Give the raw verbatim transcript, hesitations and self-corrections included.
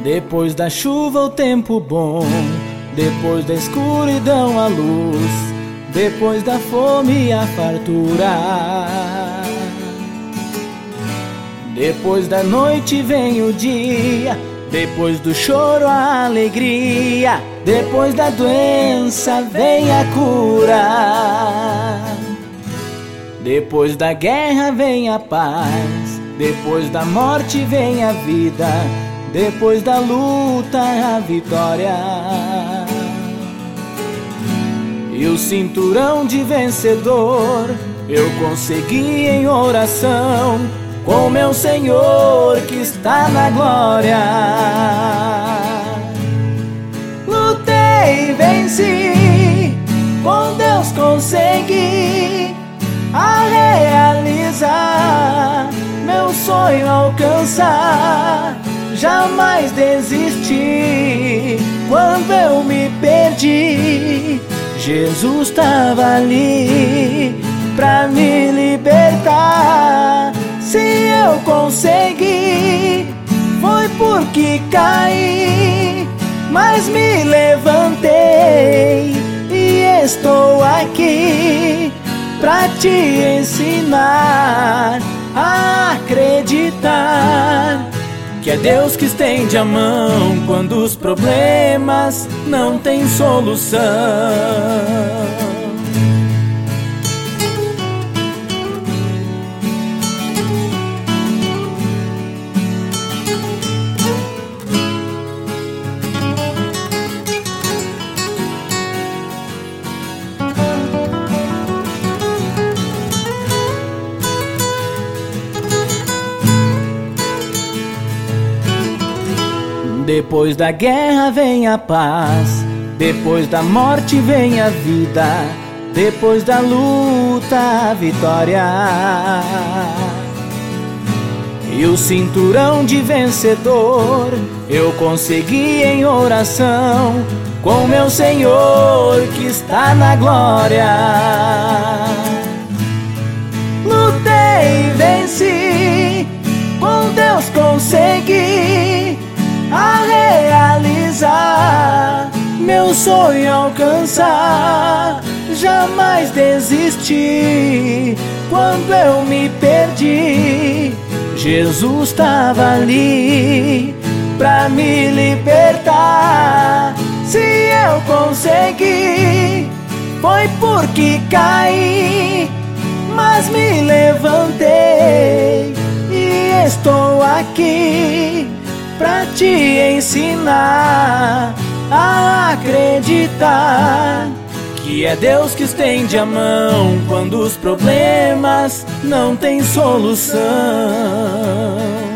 Depois da chuva o tempo bom, depois da escuridão a luz, depois da fome a fartura. Depois da noite vem o dia, depois do choro a alegria, depois da doença vem a cura. Depois da guerra vem a paz, depois da morte vem a vida, depois da luta a vitória. E o cinturão de vencedor eu consegui em oração, com meu Senhor que está na glória. Lutei e venci, com Deus consegui a realizar meu sonho, alcançar. Jamais desisti quando eu me perdi. Jesus estava ali pra me libertar. Se eu consegui, foi porque caí, mas me levantei e estou aqui pra te ensinar a acreditar que é Deus que estende a mão quando os problemas não têm solução. Depois da guerra vem a paz, depois da morte vem a vida, depois da luta a vitória. E o cinturão de vencedor eu consegui em oração, com meu Senhor que está na glória. Lutei e venci, com Deus consegui a realizar meu sonho, alcançar. Jamais desisti quando eu me perdi. Jesus estava ali pra me libertar. Se eu consegui, foi porque caí, mas me levantei e estou aqui pra te ensinar a acreditar que é Deus que estende a mão quando os problemas não têm solução.